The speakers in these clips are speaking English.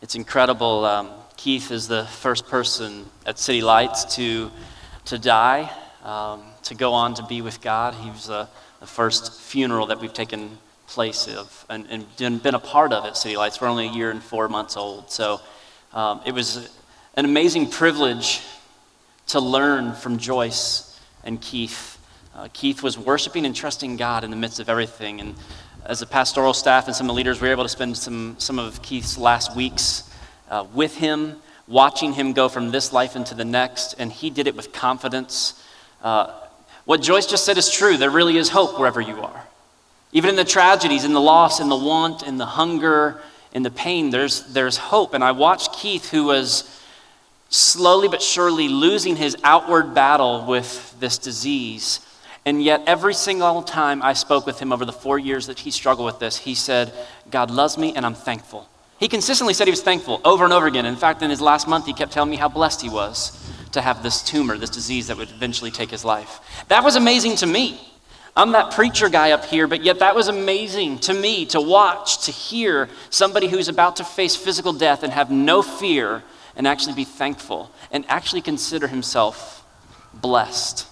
It's incredible. Keith is the first person at City Lights to die, to go on to be with God. He was the first funeral that we've taken place of and been a part of at City Lights. We're only a year and 4 months old. So it was an amazing privilege to learn from Joyce and Keith. Keith was worshiping and trusting God in the midst of everything. And as a pastoral staff and some of the leaders, we were able to spend some of Keith's last weeks with him, watching him go from this life into the next, and he did it with confidence. What Joyce just said is true. There really is hope wherever you are. Even in the tragedies, in the loss, in the want, in the hunger, in the pain, there's hope. And I watched Keith, who was slowly but surely losing his outward battle with this disease. And yet every single time I spoke with him over the 4 years that he struggled with this, he said, God loves me and I'm thankful. He consistently said he was thankful over and over again. In fact, in his last month, he kept telling me how blessed he was to have this tumor, this disease that would eventually take his life. That was amazing to me. I'm that preacher guy up here, but yet that was amazing to me to watch, to hear somebody who's about to face physical death and have no fear and actually be thankful and actually consider himself blessed.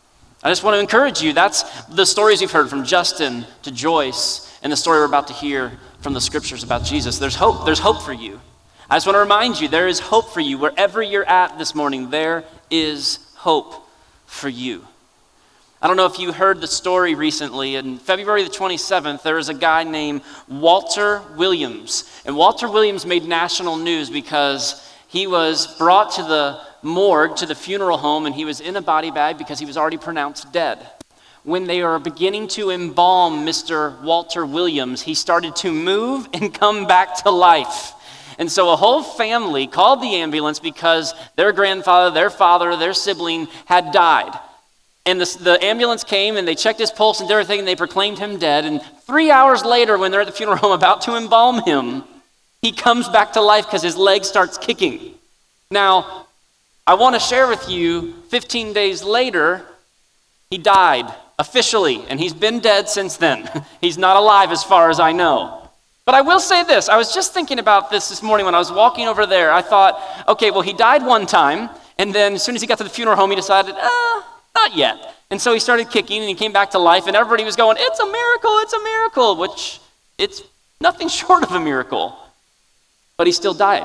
I just want to encourage you. That's the stories you've heard from Justin to Joyce and the story we're about to hear from the scriptures about Jesus. There's hope. There's hope for you. I just want to remind you, there is hope for you. Wherever you're at this morning, there is hope for you. I don't know if you heard the story recently. In February the 27th, there was a guy named Walter Williams. And Walter Williams made national news because he was brought to the morgue, to the funeral home, and he was in a body bag because he was already pronounced dead. When they were beginning to embalm Mr. Walter Williams, he started to move and come back to life. And so a whole family called the ambulance because their grandfather, their father, their sibling had died. And the ambulance came and they checked his pulse and everything and they proclaimed him dead. And 3 hours later, when they're at the funeral home about to embalm him, he comes back to life because his leg starts kicking. Now, I want to share with you, 15 days later, he died officially, and he's been dead since then. He's not alive as far as I know. But I will say this, I was just thinking about this morning when I was walking over there. I thought, okay, well, he died one time, and then as soon as he got to the funeral home, he decided, not yet. And so he started kicking, and he came back to life, and everybody was going, it's a miracle, which it's nothing short of a miracle. But he still died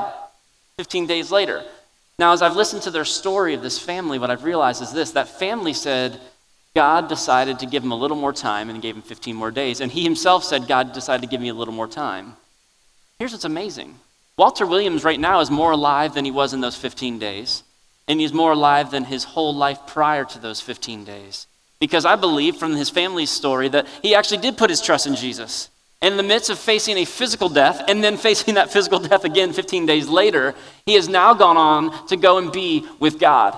15 days later. Now, as I've listened to their story of this family, what I've realized is this, that family said God decided to give him a little more time and gave him 15 more days. And he himself said, God decided to give me a little more time. Here's what's amazing. Walter Williams right now is more alive than he was in those 15 days. And he's more alive than his whole life prior to those 15 days. Because I believe from his family's story that he actually did put his trust in Jesus. In the midst of facing a physical death and then facing that physical death again 15 days later, he has now gone on to go and be with God.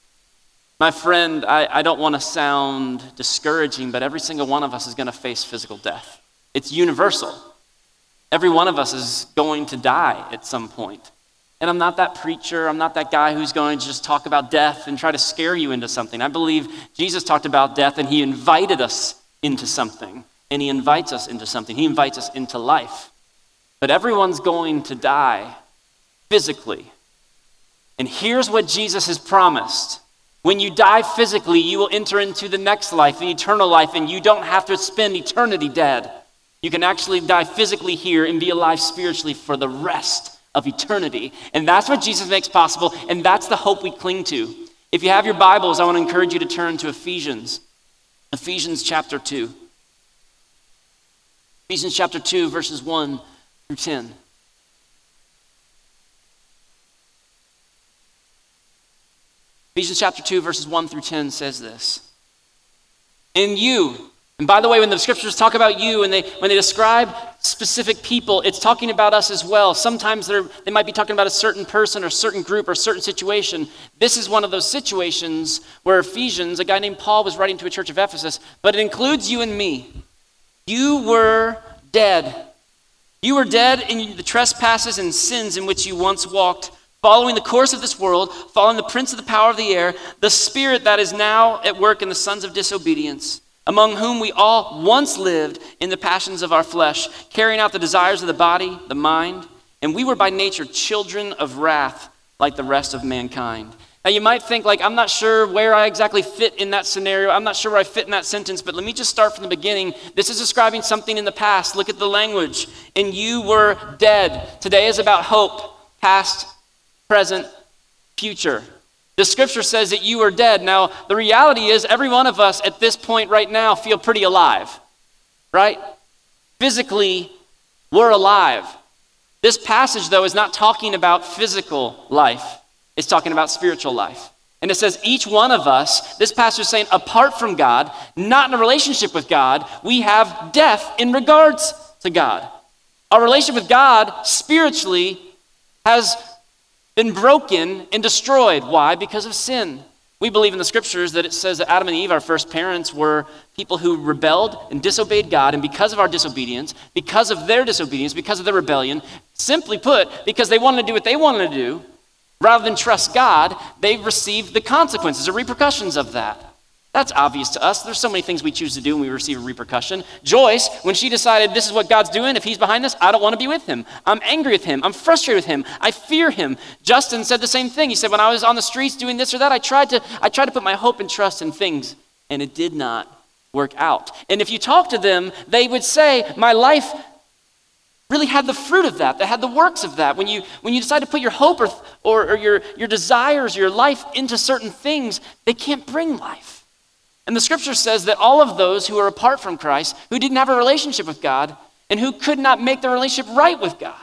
My friend, I don't want to sound discouraging, but every single one of us is going to face physical death. It's universal. Every one of us is going to die at some point. And I'm not that preacher. I'm not that guy who's going to just talk about death and try to scare you into something. I believe Jesus talked about death and he invited us into something. And he invites us into something. He invites us into life. But everyone's going to die physically. And here's what Jesus has promised. When you die physically, you will enter into the next life, the eternal life, and you don't have to spend eternity dead. You can actually die physically here and be alive spiritually for the rest of eternity. And that's what Jesus makes possible, and that's the hope we cling to. If you have your Bibles, I want to encourage you to turn to Ephesians chapter 2. Ephesians chapter 2, verses 1 through 10. Ephesians chapter 2, verses 1 through 10 says this. In you, and by the way, when the scriptures talk about you and when they describe specific people, it's talking about us as well. Sometimes they might be talking about a certain person or a certain group or a certain situation. This is one of those situations where Ephesians, a guy named Paul was writing to a church of Ephesus, but it includes you and me. You were dead. You were dead in the trespasses and sins in which you once walked, following the course of this world, following the prince of the power of the air, the spirit that is now at work in the sons of disobedience, among whom we all once lived in the passions of our flesh, carrying out the desires of the body, the mind, And we were by nature children of wrath like the rest of mankind. Now you might think like, I'm not sure where I exactly fit in that scenario. I'm not sure where I fit in that sentence, but let me just start from the beginning. This is describing something in the past. Look at the language. And you were dead. Today is about hope, past, present, future. The scripture says that you are dead. Now, the reality is every one of us at this point right now feel pretty alive, right? Physically, we're alive. This passage, though, is not talking about physical life. It's talking about spiritual life. And it says each one of us, this passage is saying, apart from God, not in a relationship with God, we have death in regards to God. Our relationship with God spiritually has been broken and destroyed. Why? Because of sin. We believe in the scriptures that it says that Adam and Eve, our first parents, were people who rebelled and disobeyed God, and because of our disobedience, because of their disobedience, because of their rebellion, simply put, because they wanted to do what they wanted to do, rather than trust God, they've received the consequences or repercussions of that. That's obvious to us. There's so many things we choose to do and we receive a repercussion. Joyce, when she decided this is what God's doing, if he's behind this, I don't want to be with him. I'm angry with him. I'm frustrated with him. I fear him. Justin said the same thing. He said, when I was on the streets doing this or that, I tried to put my hope and trust in things, and it did not work out. And if you talk to them, they would say, my life really had the fruit of that had the works of that. When you decide to put your hope or your desires, your life into certain things, they can't bring life. And the scripture says that all of those who are apart from Christ, who didn't have a relationship with God, and who could not make their relationship right with God,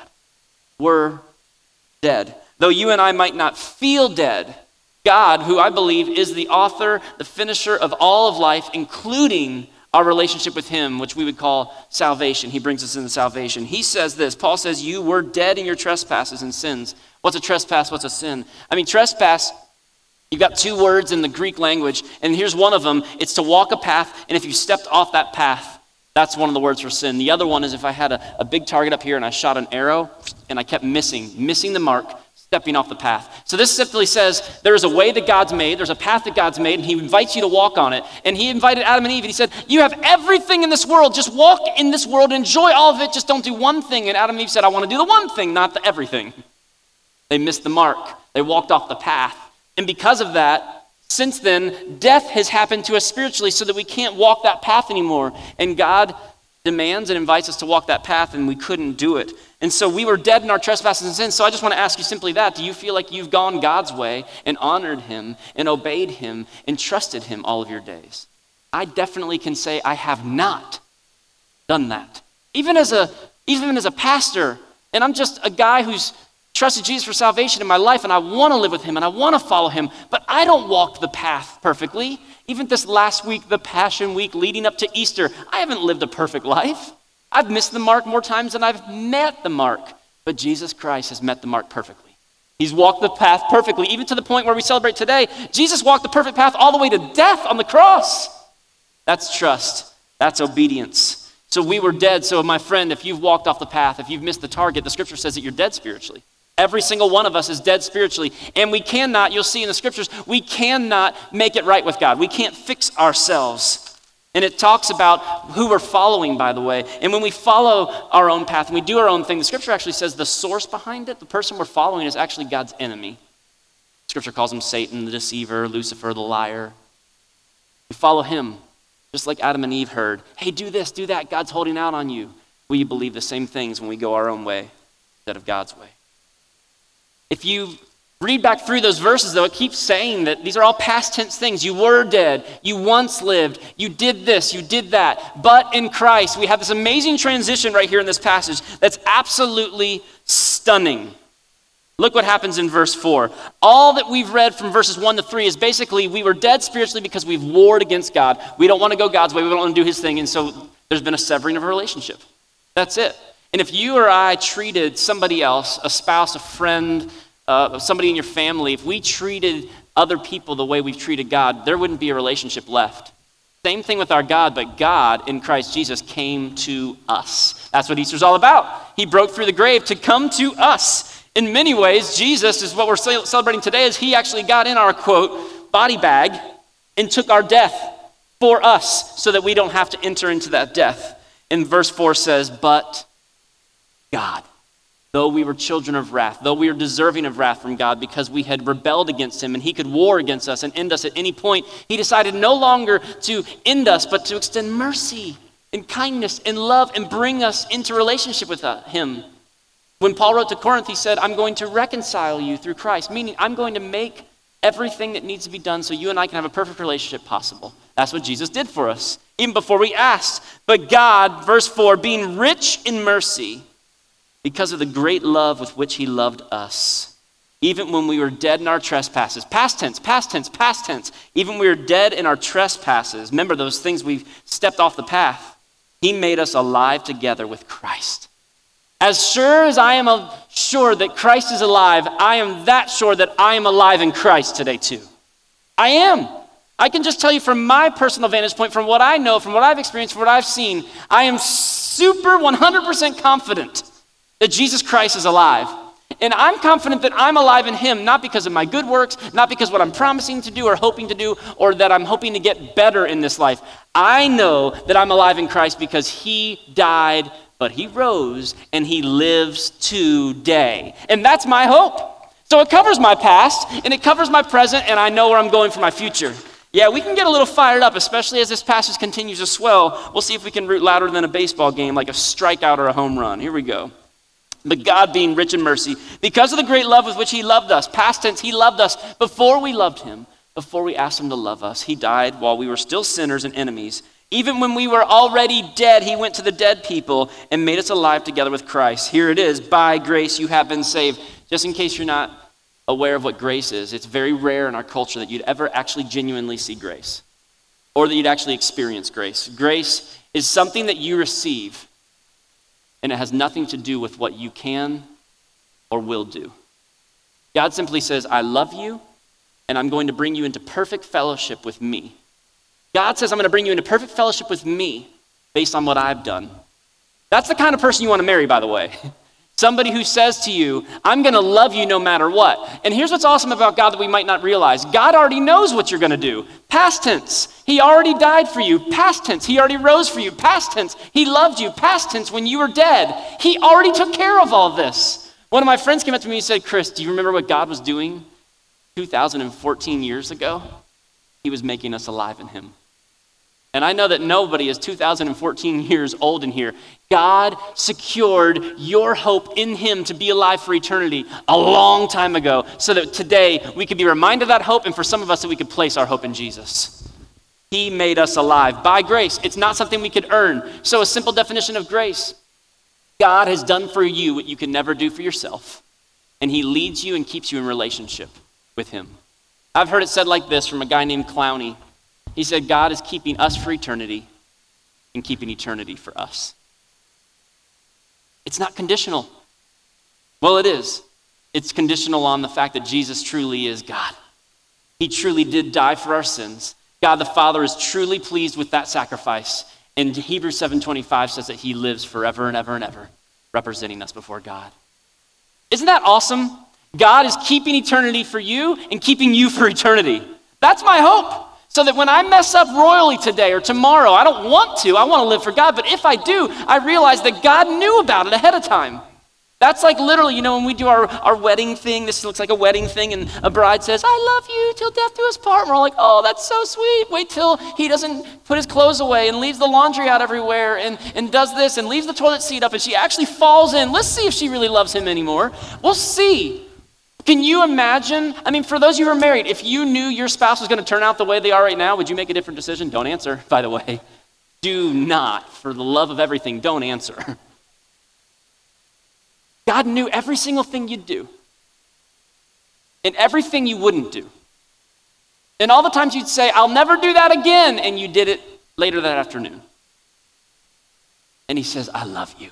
were dead. Though you and I might not feel dead, God, who I believe is the author, the finisher of all of life, including our relationship with him, which we would call salvation. He brings us into salvation. He says this, Paul says, you were dead in your trespasses and sins. What's a trespass? What's a sin? Trespass, you've got two words in the Greek language, and here's one of them. It's to walk a path, and if you stepped off that path, that's one of the words for sin. The other one is if I had a big target up here and I shot an arrow, and I kept missing the mark, stepping off the path. So this simply says there is a way that God's made, there's a path that God's made, and he invites you to walk on it. And he invited Adam and Eve, and he said, you have everything in this world, just walk in this world, enjoy all of it, just don't do one thing. And Adam and Eve said, I want to do the one thing, not the everything. They missed the mark. They walked off the path. And because of that, since then, death has happened to us spiritually so that we can't walk that path anymore. And God demands and invites us to walk that path, and we couldn't do it. And so we were dead in our trespasses and sins. So I just want to ask you simply that. Do you feel like you've gone God's way and honored him and obeyed him and trusted him all of your days? I definitely can say I have not done that. Even as a pastor, and I'm just a guy who's trusted Jesus for salvation in my life, and I want to live with him and I want to follow him, but I don't walk the path perfectly. Even this last week, the Passion Week leading up to Easter, I haven't lived a perfect life. I've missed the mark more times than I've met the mark, but Jesus Christ has met the mark perfectly. He's walked the path perfectly, even to the point where we celebrate today. Jesus walked the perfect path all the way to death on the cross. That's trust. That's obedience. So we were dead. So my friend, if you've walked off the path, if you've missed the target, the scripture says that you're dead spiritually. Every single one of us is dead spiritually. And we cannot, you'll see in the scriptures, we cannot make it right with God. We can't fix ourselves. And it talks about who we're following, by the way. And when we follow our own path and we do our own thing, the scripture actually says the source behind it, the person we're following, is actually God's enemy. Scripture calls him Satan, the deceiver, Lucifer, the liar. We follow him, just like Adam and Eve heard. Hey, do this, do that. God's holding out on you. We believe the same things when we go our own way instead of God's way. If you read back through those verses, though, it keeps saying that these are all past tense things. You were dead. You once lived. You did this. You did that. But in Christ, we have this amazing transition right here in this passage that's absolutely stunning. Look what happens in verse 4. All that we've read from verses 1 to 3 is basically we were dead spiritually because we've warred against God. We don't want to go God's way. We don't want to do his thing. And so there's been a severing of a relationship. That's it. And if you or I treated somebody else, a spouse, a friend, somebody in your family, if we treated other people the way we've treated God, there wouldn't be a relationship left. Same thing with our God, but God in Christ Jesus came to us. That's what Easter's all about. He broke through the grave to come to us. In many ways, Jesus is what we're celebrating today, is he actually got in our, quote, body bag and took our death for us so that we don't have to enter into that death. And verse 4 says, but God. though we were children of wrath, though we were deserving of wrath from God because we had rebelled against him and he could war against us and end us at any point, he decided no longer to end us, but to extend mercy and kindness and love and bring us into relationship with him. When Paul wrote to Corinth, he said, I'm going to reconcile you through Christ, meaning I'm going to make everything that needs to be done so you and I can have a perfect relationship possible. That's what Jesus did for us, even before we asked. But God, verse 4, being rich in mercy, because of the great love with which he loved us, even when we were dead in our trespasses, past tense, past tense, past tense, even when we were dead in our trespasses, remember those things we've stepped off the path, he made us alive together with Christ. As sure as I am sure that Christ is alive, I am that sure that I am alive in Christ today too. I am. I can just tell you from my personal vantage point, from what I know, from what I've experienced, from what I've seen, I am super 100% confident that Jesus Christ is alive. And I'm confident that I'm alive in him, not because of my good works, not because of what I'm promising to do or hoping to do, or that I'm hoping to get better in this life. I know that I'm alive in Christ because he died, but he rose, and he lives today. And that's my hope. So it covers my past, and it covers my present, and I know where I'm going for my future. Yeah, we can get a little fired up, especially as this passage continues to swell. We'll see if we can root louder than a baseball game, like a strikeout or a home run. Here we go. But God being rich in mercy, because of the great love with which he loved us, past tense, he loved us before we loved him, before we asked him to love us. He died while we were still sinners and enemies. Even when we were already dead, he went to the dead people and made us alive together with Christ. Here it is, by grace you have been saved. Just in case you're not aware of what grace is, it's very rare in our culture that you'd ever actually genuinely see grace or that you'd actually experience grace. Grace is something that you receive, and it has nothing to do with what you can or will do. God simply says, I love you, and I'm going to bring you into perfect fellowship with me. God says, I'm going to bring you into perfect fellowship with me based on what I've done. That's the kind of person you want to marry, by the way. Somebody who says to you, I'm going to love you no matter what. And here's what's awesome about God that we might not realize. God already knows what you're going to do. Past tense, he already died for you. Past tense, he already rose for you. Past tense, he loved you. Past tense, when you were dead, he already took care of all this. One of my friends came up to me and said, Chris, do you remember what God was doing 2014 years ago? He was making us alive in him. And I know that nobody is 2014 years old in here. God secured your hope in him to be alive for eternity a long time ago so that today we could be reminded of that hope, and for some of us that we could place our hope in Jesus. He made us alive by grace. It's not something we could earn. So a simple definition of grace: God has done for you what you can never do for yourself, and he leads you and keeps you in relationship with him. I've heard it said like this from a guy named Clowney. He said, God is keeping us for eternity and keeping eternity for us. It's not conditional. Well, it is. It's conditional on the fact that Jesus truly is God. He truly did die for our sins. God the Father is truly pleased with that sacrifice. And Hebrews 7:25 says that he lives forever and ever and ever, representing us before God. Isn't that awesome? God is keeping eternity for you and keeping you for eternity. That's my hope. So that when I mess up royally today or tomorrow, I don't want to. I want to live for God. But if I do, I realize that God knew about it ahead of time. That's like literally, when we do our wedding thing, this looks like a wedding thing, and a bride says, I love you till death do us part. And we're all like, oh, that's so sweet. Wait till he doesn't put his clothes away and leaves the laundry out everywhere and does this and leaves the toilet seat up and she actually falls in. Let's see if she really loves him anymore. We'll see. Can you imagine? For those of you who are married, if you knew your spouse was going to turn out the way they are right now, would you make a different decision? Don't answer, by the way. Do not, for the love of everything, don't answer. God knew every single thing you'd do and everything you wouldn't do. And all the times you'd say, I'll never do that again, and you did it later that afternoon. And he says, I love you.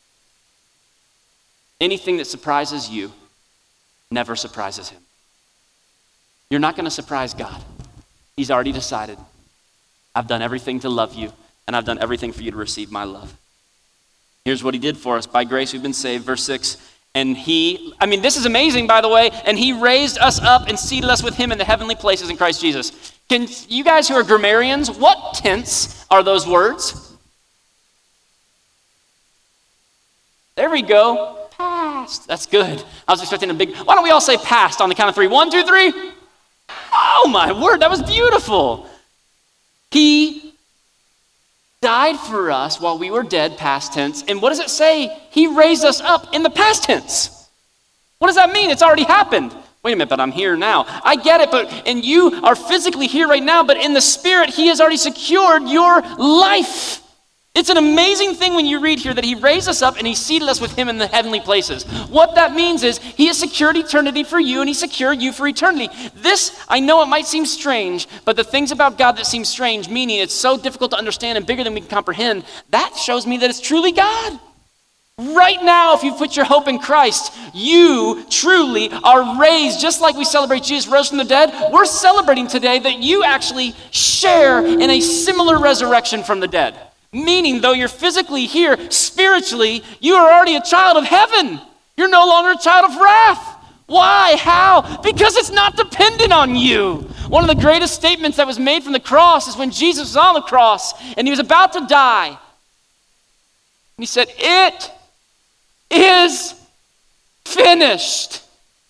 Anything that surprises you never surprises him. You're not going to surprise God. He's already decided, I've done everything to love you, and I've done everything for you to receive my love. Here's what he did for us. By grace we've been saved. Verse 6. And this is amazing, by the way, and he raised us up and seated us with him in the heavenly places in Christ Jesus. Can you guys who are grammarians, what tense are those words? There we go. Past. passed. That's good. I was expecting a big, why don't we all say passed on the count of 3? 1, 2, 3. Oh my word, that was beautiful. He died for us while we were dead, past tense. And what does it say? He raised us up in the past tense. What does that mean? It's already happened. Wait a minute, but I'm here now. I get it, and you are physically here right now, but in the spirit, he has already secured your life. It's an amazing thing when you read here that he raised us up and he seated us with him in the heavenly places. What that means is he has secured eternity for you and he secured you for eternity. This, I know it might seem strange, but the things about God that seem strange, meaning it's so difficult to understand and bigger than we can comprehend, that shows me that it's truly God. Right now, if you put your hope in Christ, you truly are raised, just like we celebrate Jesus rose from the dead. We're celebrating today that you actually share in a similar resurrection from the dead. Meaning, though you're physically here, spiritually, you are already a child of heaven. You're no longer a child of wrath. Why? How? Because it's not dependent on you. One of the greatest statements that was made from the cross is when Jesus was on the cross and he was about to die. And he said, "It is finished."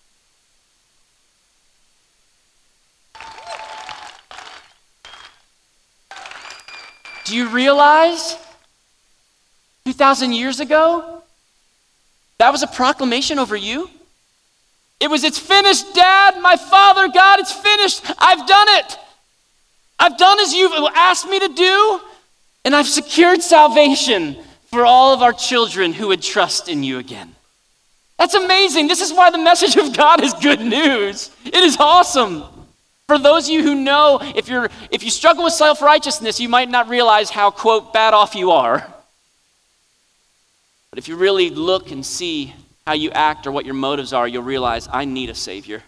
Do you realize 2,000 years ago, that was a proclamation over you? It was, "It's finished, Dad, my Father, God, it's finished. I've done it. I've done as you've asked me to do, and I've secured salvation for all of our children who would trust in you again." That's amazing. This is why the message of God is good news. It is awesome. For those of you who know, if you struggle with self-righteousness, you might not realize how, quote, bad off you are. But if you really look and see how you act or what your motives are, you'll realize, I need a Savior.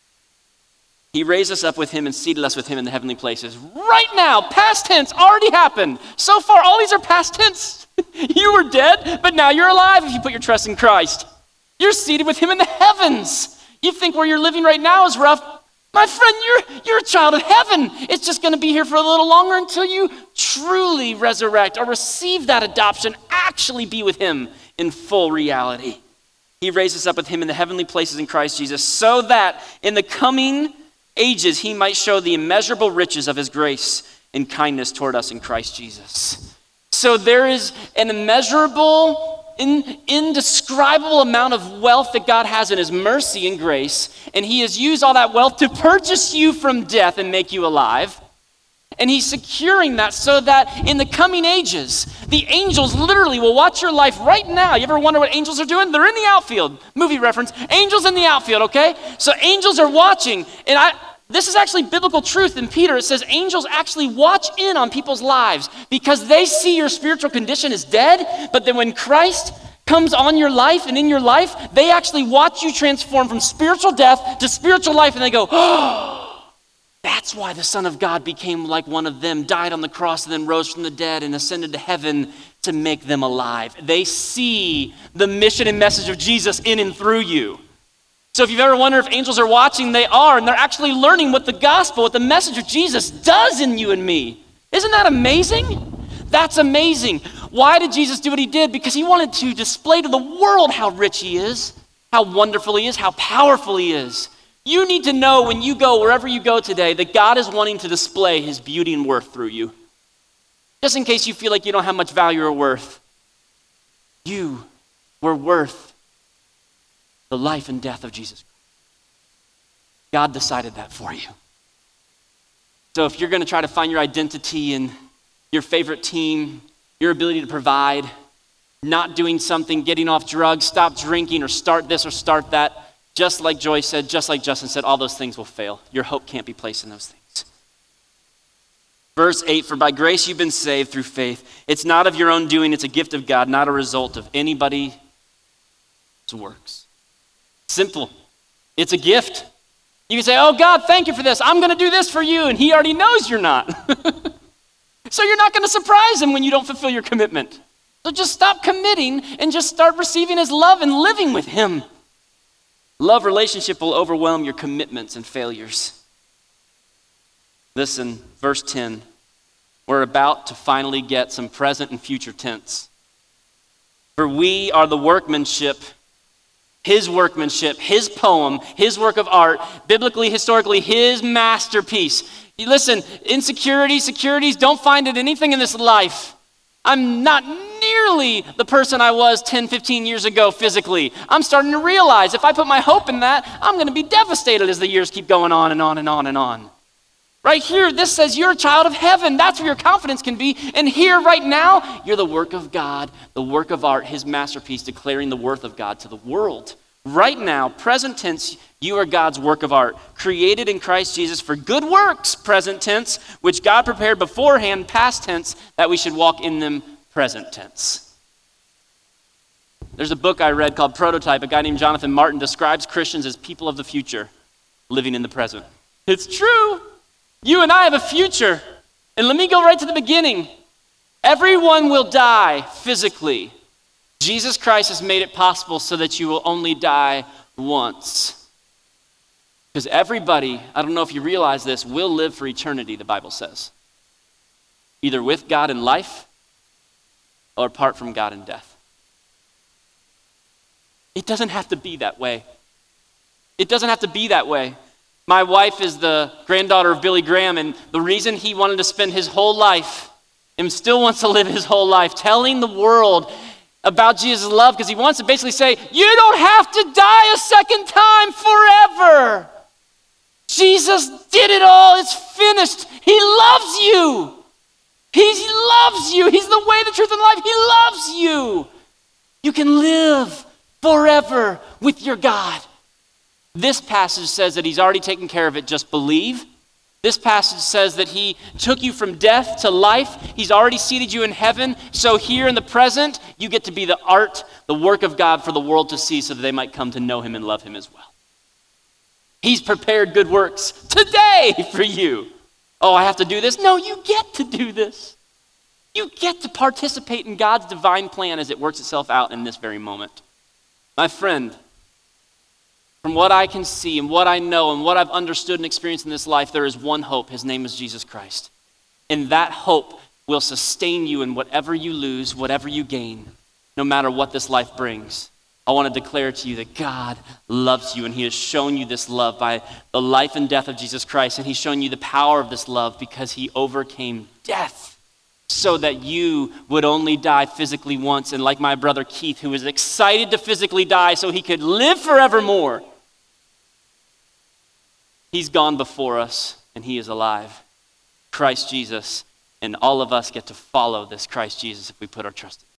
He raised us up with him and seated us with him in the heavenly places. Right now, past tense, already happened. So far, all these are past tense. You were dead, but now you're alive if you put your trust in Christ. You're seated with him in the heavens. You think where you're living right now is rough. My friend, you're a child of heaven. It's just going to be here for a little longer until you truly resurrect or receive that adoption, actually be with him in full reality. He raised us up with him in the heavenly places in Christ Jesus so that in the coming ages he might show the immeasurable riches of his grace and kindness toward us in Christ Jesus. So there is an immeasurable, indescribable amount of wealth that God has in his mercy and grace, and he has used all that wealth to purchase you from death and make you alive. And he's securing that so that in the coming ages, the angels literally will watch your life right now. You ever wonder what angels are doing? They're in the outfield. Movie reference. Angels in the outfield, okay? So angels are watching, and this is actually biblical truth in Peter. It says angels actually watch in on people's lives because they see your spiritual condition is dead, but then when Christ comes on your life and in your life, they actually watch you transform from spiritual death to spiritual life, and they go, "Oh, that's why the Son of God became like one of them, died on the cross and then rose from the dead and ascended to heaven to make them alive." They see the mission and message of Jesus in and through you. So if you've ever wondered if angels are watching, they are, and they're actually learning what the gospel, what the message of Jesus does in you and me. Isn't that amazing? That's amazing. Why did Jesus do what he did? Because he wanted to display to the world how rich he is, how wonderful he is, how powerful he is. You need to know when you go, wherever you go today, that God is wanting to display his beauty and worth through you. Just in case you feel like you don't have much value or worth, you were worth the life and death of Jesus Christ. God decided that for you. So if you're going to try to find your identity in your favorite team, your ability to provide, not doing something, getting off drugs, stop drinking, or start this or start that, just like Joy said, just like Justin said, all those things will fail. Your hope can't be placed in those things. Verse 8, "For by grace you've been saved through faith. It's not of your own doing, it's a gift of God, not a result of anybody's works." Simple. It's a gift. You can say, "Oh God, thank you for this. I'm going to do this for you." And he already knows you're not. So you're not going to surprise him when you don't fulfill your commitment. So just stop committing and just start receiving his love and living with him. Love relationship will overwhelm your commitments and failures. Listen, verse 10. We're about to finally get some present and future tense. "For we are the workmanship his workmanship, his poem, his work of art, biblically, historically, his masterpiece. You listen, insecurities, securities, don't find it anything in this life. I'm not nearly the person I was 10, 15 years ago physically. I'm starting to realize if I put my hope in that, I'm going to be devastated as the years keep going on and on and on and on. Right here, this says you're a child of heaven. That's where your confidence can be. And here, right now, you're the work of God, the work of art, his masterpiece, declaring the worth of God to the world. Right now, present tense, you are God's work of art, created in Christ Jesus for good works, present tense, which God prepared beforehand, past tense, that we should walk in them, present tense. There's a book I read called Prototype. A guy named Jonathan Martin describes Christians as people of the future, living in the present. It's true. You and I have a future. And let me go right to the beginning. Everyone will die physically. Jesus Christ has made it possible so that you will only die once. Because everybody, I don't know if you realize this, will live for eternity, the Bible says. Either with God in life or apart from God in death. It doesn't have to be that way. It doesn't have to be that way. My wife is the granddaughter of Billy Graham, and the reason he wanted to spend his whole life and still wants to live his whole life telling the world about Jesus' love, because he wants to basically say, you don't have to die a second time forever. Jesus did it all. It's finished. He loves you. He loves you. He's the way, the truth, and life. He loves you. You can live forever with your God. This passage says that he's already taken care of it. Just believe. This passage says that he took you from death to life. He's already seated you in heaven. So here in the present, you get to be the art, the work of God for the world to see so that they might come to know him and love him as well. He's prepared good works today for you. Oh, I have to do this? No, you get to do this. You get to participate in God's divine plan as it works itself out in this very moment. My friend, from what I can see and what I know and what I've understood and experienced in this life, there is one hope. His name is Jesus Christ. And that hope will sustain you in whatever you lose, whatever you gain, no matter what this life brings. I want to declare to you that God loves you, and he has shown you this love by the life and death of Jesus Christ, and he's shown you the power of this love because he overcame death so that you would only die physically once. And like my brother Keith, who was excited to physically die so he could live forevermore, he's gone before us, and he is alive. Christ Jesus, and all of us get to follow this Christ Jesus if we put our trust in him.